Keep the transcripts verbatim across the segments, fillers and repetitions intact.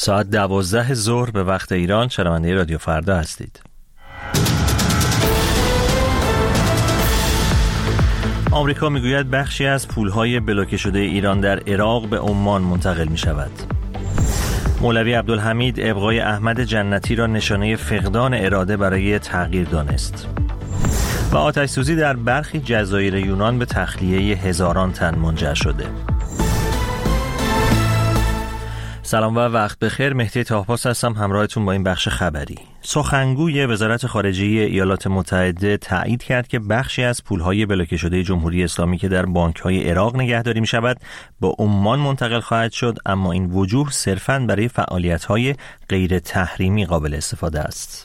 ساعت دوازده ظهر به وقت ایران شنونده رادیو فردا هستید. آمریکا میگوید بخشی از پولهای بلوکه شده ایران در عراق به عمان منتقل می شود. مولوی عبدالحمید ابقای احمد جنتی را نشانه فقدان اراده برای تغییر دانست. و آتش سوزی در برخی جزایر یونان به تخلیه هزاران تن منجر شده. سلام و وقت بخیر. مهدی طاهپاس هستم همراهتون با این بخش خبری. سخنگوی وزارت خارجه ایالات متحده تایید کرد که بخشی از پولهای بلوکه شده جمهوری اسلامی که در بانک‌های عراق نگهداری می‌شود به عمان منتقل خواهد شد، اما این وجوه صرفاً برای فعالیت‌های غیر تحریمی قابل استفاده است.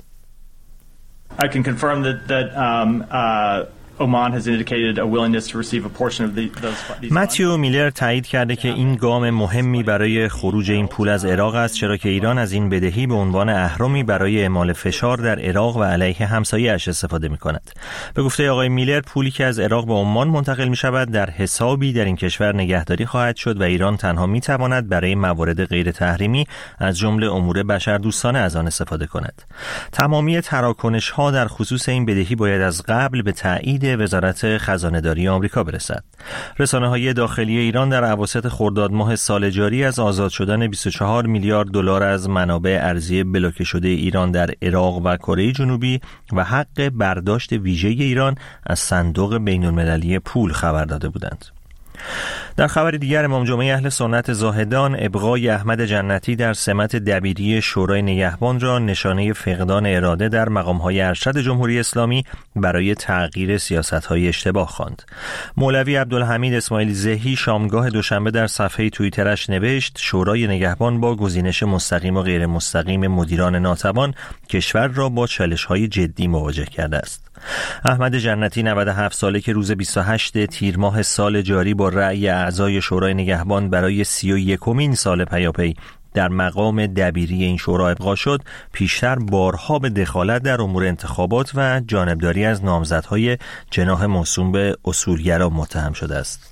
I can confirm that that um uh Oman has indicated a willingness to receive a portion of the, those. متیو میلر تایید کرده که این گام مهمی برای خروج این پول از عراق است، چرا که ایران از این بدهی به عنوان اهرمی برای اعمال فشار در عراق و علیه همسایه‌اش استفاده می‌کند. به گفته آقای میلر، پولی که از عراق به عمان منتقل می‌شود در حسابی در این کشور نگهداری خواهد شد و ایران تنها می‌تواند برای موارد غیر تحریمی از جمله امور بشردوستانه از آن استفاده کند. تمامی تراکنش‌ها در خصوص این بدهی باید از قبل به تایید وزارت خزانه‌داری آمریکا برسد. رسانه‌های داخلی ایران در اواسط خرداد ماه سال جاری از آزاد شدن بیست و چهار میلیارد دلار از منابع ارزی بلوکه شده ایران در عراق و کره جنوبی و حق برداشت ویژه ایران از صندوق بین‌المللی پول خبر داده بودند. در خبر دیگر، امام جمعه اهل سنت زاهدان ابقای احمد جنتی در سمت دبیری شورای نگهبان را نشانه فقدان اراده در مقام‌های ارشد جمهوری اسلامی برای تغییر سیاست‌های اشتباه خواند. مولوی عبدالحمید اسماعیل زهی شامگاه دوشنبه در صفحه توییترش نوشت: شورای نگهبان با گزینش مستقیم و غیر مستقیم مدیران ناتوان کشور را با چالش‌های جدی مواجه کرده است. احمد جنتی نود و هفت ساله که روز بیست و هشتم تیر ماه سال جاری با رأی اعضای شورای نگهبان برای سی و یکمین سال پیاپی در مقام دبیری این شورا ابقا شد، پیشتر بارها به دخالت در امور انتخابات و جانبداری از نامزدهای جناح موسوم به اصولگرا متهم شده است.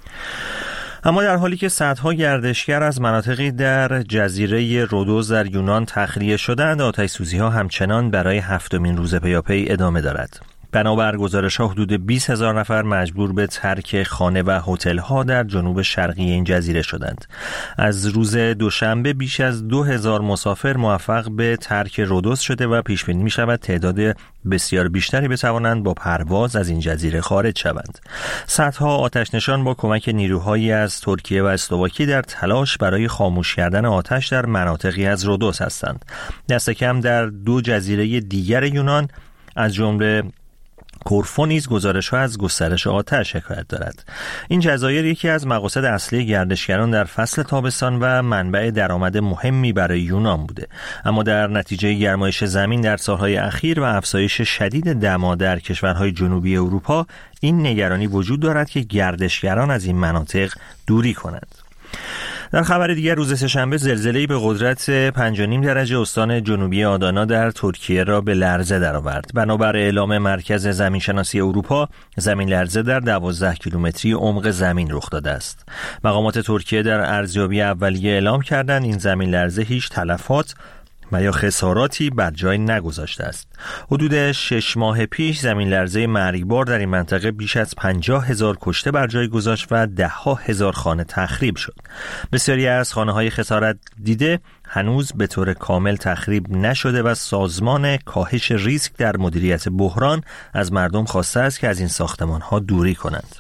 اما در حالی که صدها گردشگر از مناطقی در جزیره رودوس در یونان تخلیه شدند، آتش سوزی ها همچنان برای هفتمین روز پیاپی ادامه دارد. بنابر گزارش‌ها حدود بیست هزار نفر مجبور به ترک خانه و هتل‌ها در جنوب شرقی این جزیره شدند. از روز دوشنبه بیش از دو هزار مسافر موفق به ترک رودوس شده و پیش بینی می‌شود تعداد بسیار بیشتری بتوانند با پرواز از این جزیره خارج شوند. صدها آتش نشان با کمک نیروهایی از ترکیه و اسلواکی در تلاش برای خاموش کردن آتش در مناطقی از رودوس هستند. دست کم در دو جزیره دیگر یونان از جمله کورفو نیز گزارش‌ها از گسترش آتش حکایت دارد. این جزایر یکی از مقاصد اصلی گردشگران در فصل تابستان و منبع درآمد مهمی برای یونان بوده، اما در نتیجه گرمایش زمین در سالهای اخیر و افزایش شدید دما در کشورهای جنوبی اروپا، این نگرانی وجود دارد که گردشگران از این مناطق دوری کنند. در خبر دیگر، روز سه‌شنبه زلزله‌ای به قدرت پنج و نیم درجه استان جنوبی آدانا در ترکیه را به لرزه درآورد. بنابر اعلام مرکز زمینشناسی اروپا، زمین لرزه در دوازده کیلومتری عمق زمین رخ داده است. مقامات ترکیه در ارزیابی اولیه اعلام کردند این زمین لرزه هیچ تلفات و یا خساراتی بر جای نگذاشته است. حدود شش ماه پیش زمین لرزه مرگبار در این منطقه بیش از پنجاه هزار کشته بر جای گذاشت و ده ها هزار خانه تخریب شد. بسیاری از خانه های خسارت دیده هنوز به طور کامل تخریب نشده و سازمان کاهش ریسک در مدیریت بحران از مردم خواسته است که از این ساختمان ها دوری کنند.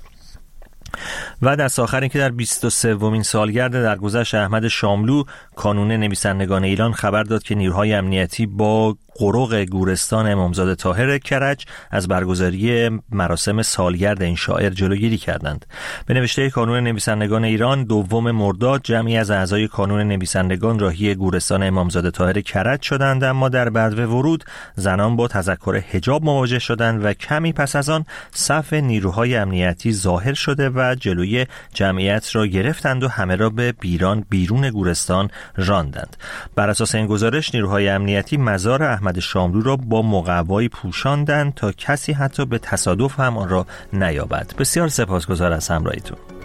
و دست آخر این که در بیست و سومین سالگرد درگذشت احمد شاملو، کانون نویسندگان ایران خبر داد که نیروهای امنیتی با قرق گورستان امامزاده طاهر کرج از برگزاری مراسم سالگرد این شاعر جلوگیری کردند. به نوشته کانون نویسندگان ایران، دوم مرداد جمعی از اعضای کانون نویسندگان راهی گورستان امامزاده طاهر کرج شدند، اما در بدو ورود زنان با تذکر حجاب مواجه شدند و کمی پس از آن صف نیروهای امنیتی ظاهر شده و جلوی جمعیت را گرفتند و همه را به بیران بیرون گورستان راندند. بر اساس این گزارش، نیروهای امنیتی مزار احمد شاملو را با مقوایی پوشاندند تا کسی حتی به تصادف هم آن را نیابد. بسیار سپاسگزار از همراهیتون.